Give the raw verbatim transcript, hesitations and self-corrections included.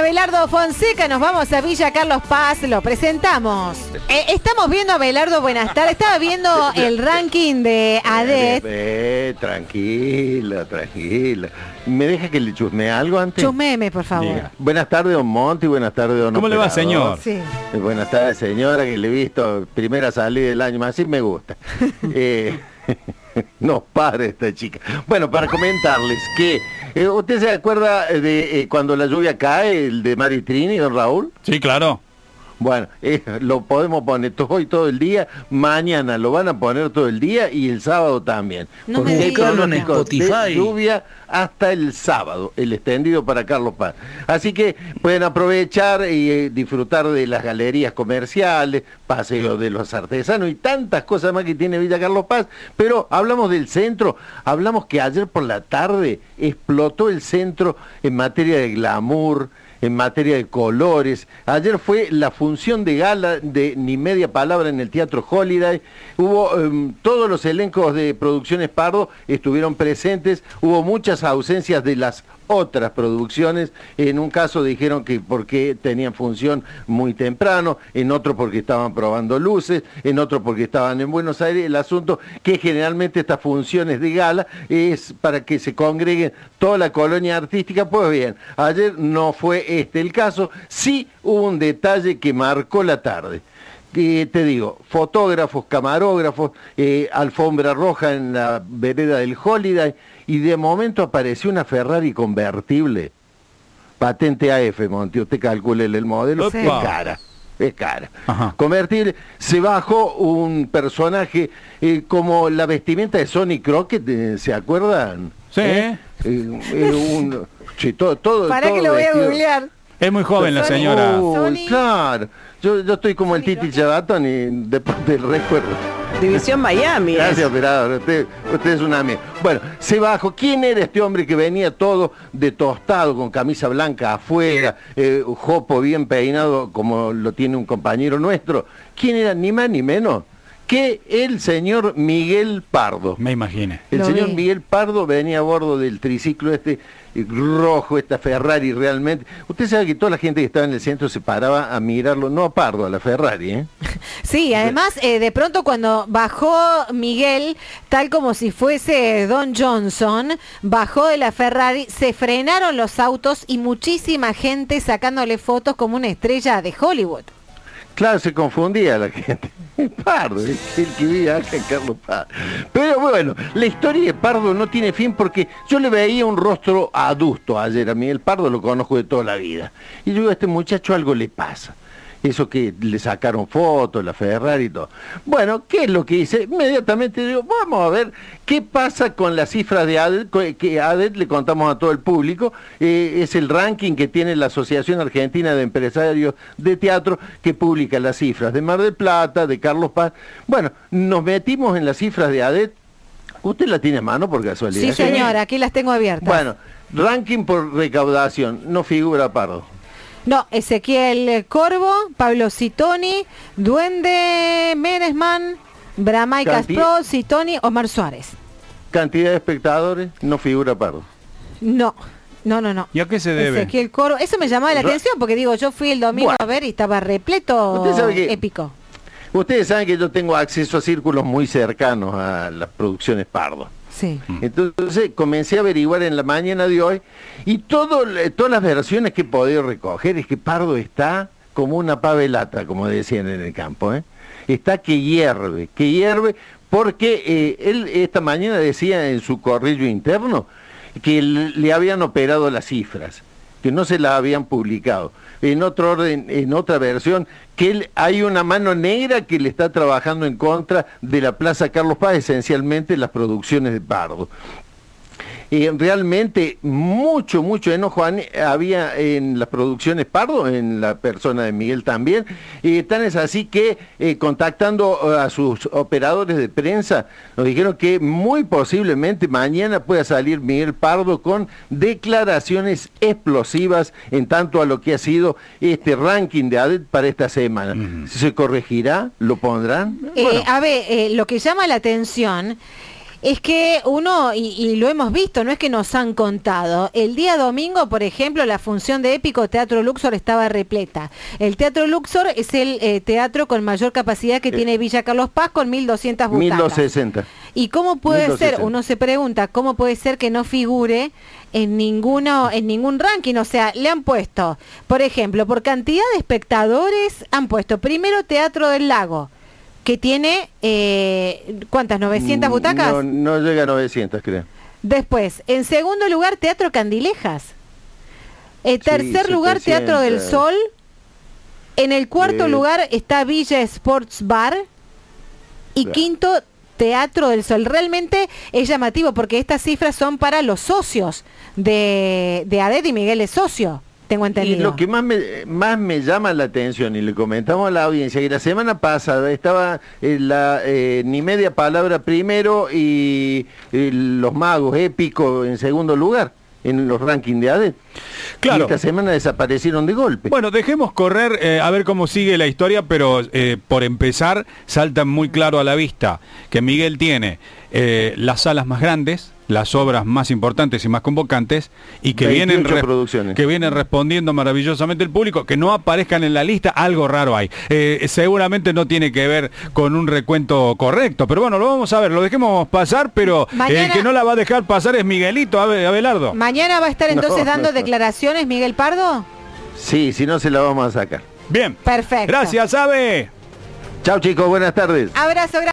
Abelardo Fonseca, nos vamos a Villa Carlos Paz, lo presentamos. Eh, estamos viendo a Abelardo, buenas tardes. Estaba viendo el ranking de ADET. Eh, tranquila, tranquila. ¿Me deja que le chusme algo antes? Chusmeme, por favor. Diga. Buenas tardes, don Monti, buenas tardes, don ¿Cómo operador. le va, señor? Sí. Eh, buenas tardes, señora, que le he visto primera salida del año, más así me gusta. eh, no pare esta chica. Bueno, para comentarles que eh, ¿usted se acuerda de eh, cuando la lluvia cae, el de Mari Trini, don Raúl? Sí, claro. Bueno, eh, lo podemos poner hoy todo el día, mañana lo van a poner todo el día y el sábado también. No porque me hay digas. pronósticos de Spotify. lluvia hasta el sábado, el extendido para Carlos Paz. Así que pueden aprovechar y eh, disfrutar de las galerías comerciales, paseo de los artesanos y tantas cosas más que tiene Villa Carlos Paz. Pero hablamos del centro, hablamos que ayer por la tarde explotó el centro en materia de glamour, en materia de colores. Ayer fue la función de gala de Ni Media Palabra en el Teatro Holiday. Hubo um, todos los elencos de Producciones Pardo estuvieron presentes. Hubo muchas ausencias de las otras producciones. En un caso dijeron que porque tenían función muy temprano, en otro porque estaban probando luces, en otro porque estaban en Buenos Aires. El asunto que generalmente estas funciones de gala es para que se congreguen toda la colonia artística. Pues bien, ayer no fue este el caso. Sí hubo un detalle que marcó la tarde. Eh, te digo, fotógrafos, camarógrafos, eh, alfombra roja en la vereda del Holiday, y de momento apareció una Ferrari convertible, patente A F, Monti, usted calcule el modelo, Sí. es cara, es cara. Ajá. Convertible, se bajó un personaje eh, como la vestimenta de Sonny Crockett, eh, ¿se acuerdan? Sí. ¿Eh? Eh, eh, un, sí, todo, todo, Para todo que lo voy a vestido. googlear. Es muy joven la Sony. señora. Uy, Sony. claro. Yo, yo estoy como el Sony Titi Chabatón y después del recuerdo. División Miami. Gracias, operador. Usted, usted es un amigo. Bueno, se bajó. ¿Quién era este hombre que venía todo de tostado, con camisa blanca afuera, eh, jopo bien peinado, como lo tiene un compañero nuestro? ¿Quién era? Ni más ni menos que el señor Miguel Pardo. Me imaginé. El Lo señor vi. Miguel Pardo venía a bordo del triciclo este eh, rojo, esta Ferrari realmente. Usted sabe que toda la gente que estaba en el centro se paraba a mirarlo, no a Pardo, a la Ferrari, ¿eh? Sí, además, eh, de pronto cuando bajó Miguel, tal como si fuese Don Johnson, bajó de la Ferrari, se frenaron los autos y muchísima gente sacándole fotos como una estrella de Hollywood. Claro, se confundía la gente. Pardo, el, el que vive acá en Carlos Paz. Pero bueno, la historia de Pardo no tiene fin porque yo le veía un rostro adusto ayer a Miguel Pardo, lo conozco de toda la vida. Y yo digo, a este muchacho algo le pasa. Eso que le sacaron fotos, la Ferrari y todo. Bueno, ¿qué es lo que hice? Inmediatamente digo, vamos a ver qué pasa con las cifras de ADET, que ADET le contamos a todo el público. Eh, es el ranking que tiene la Asociación Argentina de Empresarios de Teatro, que publica las cifras de Mar del Plata, de Carlos Paz. Bueno, nos metimos en las cifras de ADET. ¿Usted la tiene a mano por casualidad? Sí, señora, aquí las tengo abiertas. Bueno, ranking por recaudación, no figura Pardo. No, Ezequiel Corvo, Pablo Citoni, Duende Meresman, Bramay Canti- Caspro, Citoni, Omar Suárez. Cantidad de espectadores, no figura Pardo. No, no, no, no. ¿Y a qué se debe? Ezequiel Corvo, eso me llamaba la Ra- atención porque digo, yo fui el domingo Bueno. a ver y estaba repleto, Usted sabe que- épico. Ustedes saben que yo tengo acceso a círculos muy cercanos a las producciones Pardo. Sí. Entonces comencé a averiguar en la mañana de hoy y todo, todas las versiones que he podido recoger es que Pardo está como una pavelata, como decían en el campo, ¿eh? Está que hierve, que hierve porque eh, él esta mañana decía en su correo interno que le, le habían operado las cifras, que no se las habían publicado. En otro orden, en otra versión, que él, hay una mano negra que le está trabajando en contra de la Plaza Carlos Paz, esencialmente las producciones de Pardo. Eh, realmente mucho, mucho enojo había en las producciones Pardo, en la persona de Miguel también, y tan es así que eh, contactando a sus operadores de prensa, nos dijeron que muy posiblemente mañana pueda salir Miguel Pardo con declaraciones explosivas en tanto a lo que ha sido este ranking de ADET para esta semana. Uh-huh. ¿Se corregirá? ¿Lo pondrán? Eh, Bueno. A ver, eh, lo que llama la atención Es que uno, y, y lo hemos visto, no es que nos han contado. El día domingo, por ejemplo, la función de Épico Teatro Luxor estaba repleta. El Teatro Luxor es el eh, teatro con mayor capacidad que eh. tiene Villa Carlos Paz, con mil doscientas butacas. mil doscientos sesenta. ¿Y cómo puede ser? Uno se pregunta, ¿cómo puede ser que no figure en ninguno, en ningún ranking? O sea, le han puesto, por ejemplo, por cantidad de espectadores, han puesto primero Teatro del Lago, que tiene, eh, ¿cuántas? ¿novecientas butacas? No, no llega a novecientas, creo. Después, en segundo lugar, Teatro Candilejas. En tercer sí, lugar, Teatro del Sol. En el cuarto eh. lugar está Villa Sports Bar. Y claro. quinto, Teatro del Sol. Realmente es llamativo porque estas cifras son para los socios de, de A D E T, y Miguel es socio. Tengo entendido. Y lo que más me, más me llama la atención, y le comentamos a la audiencia, que la semana pasada estaba en la eh, Ni Media Palabra primero y, y Los Magos Épico en segundo lugar en los rankings de A D E T. Claro. Y esta semana desaparecieron de golpe. Bueno, dejemos correr eh, a ver cómo sigue la historia, pero eh, por empezar salta muy claro a la vista que Miguel tiene eh, las salas más grandes, las obras más importantes y más convocantes, y que vienen, que vienen respondiendo maravillosamente el público. Que no aparezcan en la lista, algo raro hay. Eh, seguramente no tiene que ver con un recuento correcto, pero bueno, lo vamos a ver, lo dejemos pasar, pero mañana, el que no la va a dejar pasar es Miguelito Abelardo. ¿Mañana va a estar entonces no, dando no, no. declaraciones Miguel Pardo? Sí, si no se la vamos a sacar. Bien. Perfecto. Gracias, Abe. Chao chicos, buenas tardes. Abrazo.